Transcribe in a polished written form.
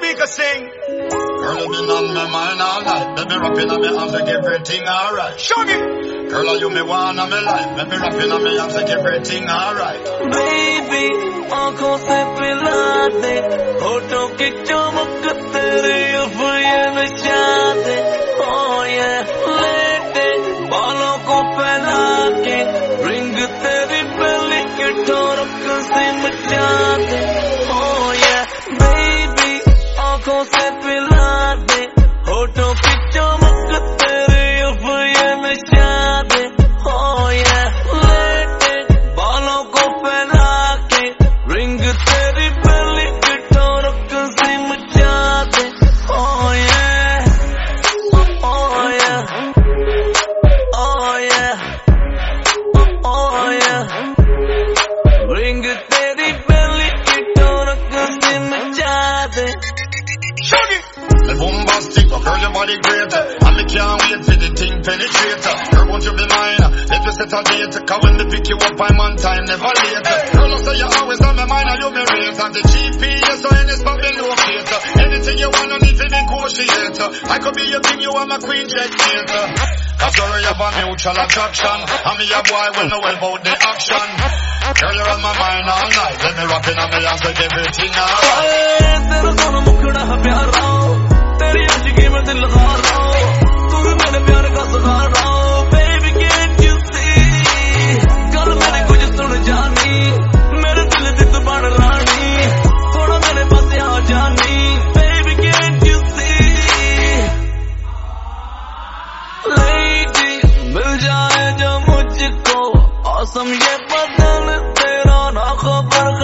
speaker sing. Girl, you been on my mind all night. Let me rap in on me arms, make everything alright. Shaggy. Girl, you me one on me life. Let me rap in on me arms, make everything alright. Baby, आँखों से पिला दे, होठों की चमक तेरे अफ़ये नचा दे. Oh yeah, लेटे बालों को फैला के, रिंग तेरी बेली के ठोरक से मचा दे. Oh yeah, baby, आँखों से पिला दे, होठों की चमक तेरे अफ़ये नचा दे. Oh yeah, लेटे बालों को फैला के, रिंग तेरी बेली के ठोरक से मचा दे. Oh yeah, oh yeah, oh yeah, oh yeah, ring तेरी बेली के ठोरक से मचा दे. Shaggy. Me bombastic, but girl, your body great. And me can't wait for the thing penetrate. Girl, won't you be mine? Let me set a date. Cause when me pick you up, I'm on time, never late. Girl, I say you always on my mind, and you me rate. And the GPS or any spot me locate. Anything you want, no need to negotiate. I could be your king, you are my queen, checkmate. Cause girl, you have a mutual attraction. And me a boy, will know about the action. Girl, you're on my mind all night. Let me rap in on me arms, make everything alright. तेरा सोना मुखड़ा है प्यारा, तेरी आशिकी में दिल हार रहा हूँ, तू भी मेरे प्यार का सहारा रहा हूँ. Baby can't you see, कल मैंने कुछ सुन जानी, मेरे दिल से तू बन रानी, थोड़ा मेरे पास आ जानी. Baby can't you see, lady मिल जाए जो मुझको, awesome ये बदन तेरा ना खबर